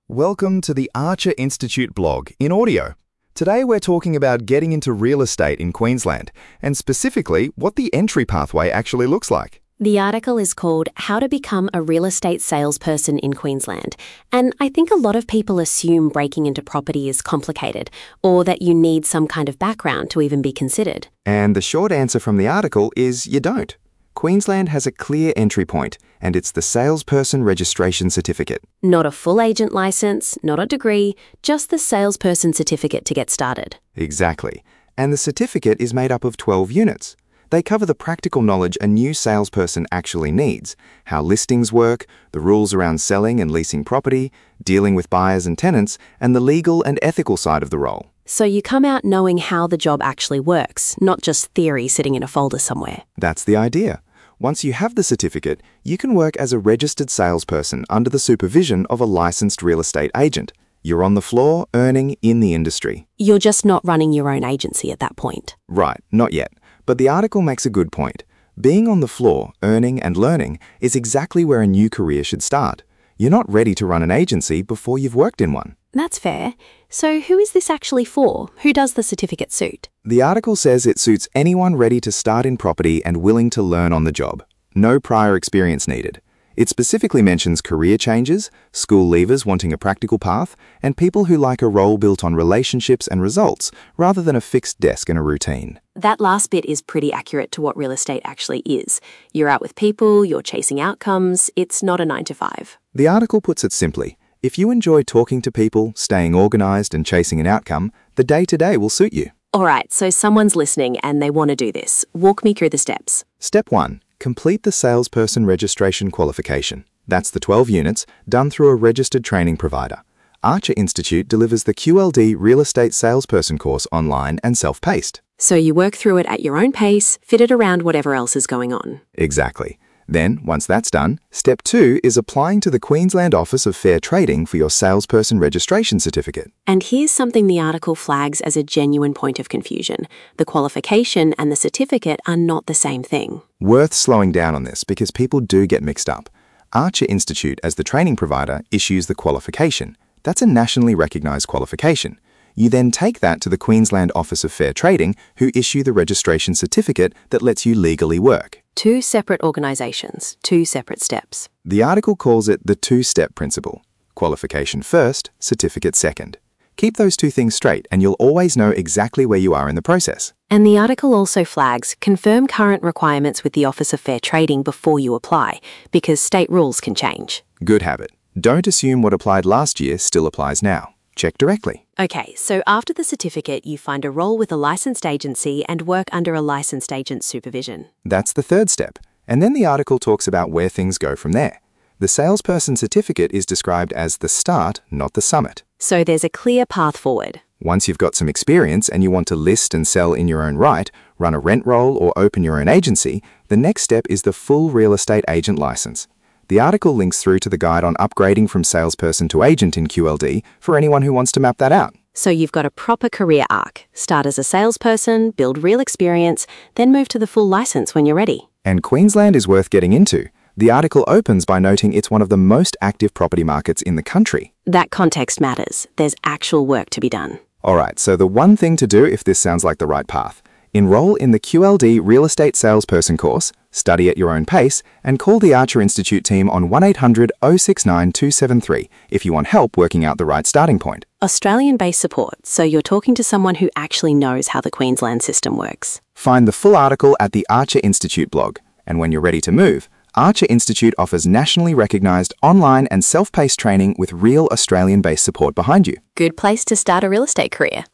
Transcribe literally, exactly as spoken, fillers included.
Welcome to the Archer Institute blog in audio. Today we're talking about getting into real estate in Queensland, and specifically what the entry pathway actually looks like. The article is called How to Become a Real Estate Salesperson in Queensland, and I think a lot of people assume breaking into property is complicated, or that you need some kind of background to even be considered. And the short answer from the article is you don't. Queensland has a clear entry point, and it's the Salesperson Registration Certificate. Not a full agent license, not a degree, just the salesperson certificate to get started. Exactly. And the certificate is made up of twelve units. They cover the practical knowledge a new salesperson actually needs, how listings work, the rules around selling and leasing property, dealing with buyers and tenants, and the legal and ethical side of the role. So you come out knowing how the job actually works, not just theory sitting in a folder somewhere. That's the idea. Once you have the certificate, you can work as a registered salesperson under the supervision of a licensed real estate agent. You're on the floor, earning in the industry. You're just not running your own agency at that point. Right, not yet. But the article makes a good point. Being on the floor, earning and learning is exactly where a new career should start. You're not ready to run an agency before you've worked in one. That's fair. So who is this actually for? Who does the certificate suit? The article says it suits anyone ready to start in property and willing to learn on the job. No prior experience needed. It specifically mentions career changes, school leavers wanting a practical path, and people who like a role built on relationships and results rather than a fixed desk and a routine. That last bit is pretty accurate to what real estate actually is. You're out with people, you're chasing outcomes, it's not a nine to five. The article puts it simply. If you enjoy talking to people, staying organized and chasing an outcome, the day-to-day will suit you. All right, so someone's listening and they want to do this. Walk me through the steps. Step one. Complete the Salesperson Registration Qualification. That's the twelve units, done through a registered training provider. Archer Institute delivers the Q L D Real Estate Salesperson course online and self-paced. So you work through it at your own pace, fit it around whatever else is going on. Exactly. Then, once that's done, step two is applying to the Queensland Office of Fair Trading for your Salesperson Registration Certificate. And here's something the article flags as a genuine point of confusion. The qualification and the certificate are not the same thing. Worth slowing down on this because people do get mixed up. Archer Institute, as the training provider, issues the qualification. That's a nationally recognised qualification. You then take that to the Queensland Office of Fair Trading, who issue the registration certificate that lets you legally work. Two separate organisations, two separate steps. The article calls it the two-step principle. Qualification first, certificate second. Keep those two things straight and you'll always know exactly where you are in the process. And the article also flags confirm current requirements with the Office of Fair Trading before you apply, because state rules can change. Good habit. Don't assume what applied last year still applies now. Check directly. Okay, so after the certificate, you find a role with a licensed agency and work under a licensed agent's supervision. That's the third step. And then the article talks about where things go from there. The salesperson certificate is described as the start, not the summit. So there's a clear path forward. Once you've got some experience and you want to list and sell in your own right, run a rent roll or open your own agency, the next step is the full real estate agent license. The article links through to the guide on upgrading from salesperson to agent in Q L D for anyone who wants to map that out. So you've got a proper career arc. Start as a salesperson, build real experience, then move to the full license when you're ready. And Queensland is worth getting into. The article opens by noting it's one of the most active property markets in the country. That context matters. There's actual work to be done. All right, so the one thing to do if this sounds like the right path. Enroll in the Q L D Real Estate Salesperson course, study at your own pace, and call the Archer Institute team on one eight hundred oh six nine two seven three if you want help working out the right starting point. Australian-based support, so you're talking to someone who actually knows how the Queensland system works. Find the full article at the Archer Institute blog, and when you're ready to move, Archer Institute offers nationally recognised online and self-paced training with real Australian-based support behind you. Good place to start a real estate career.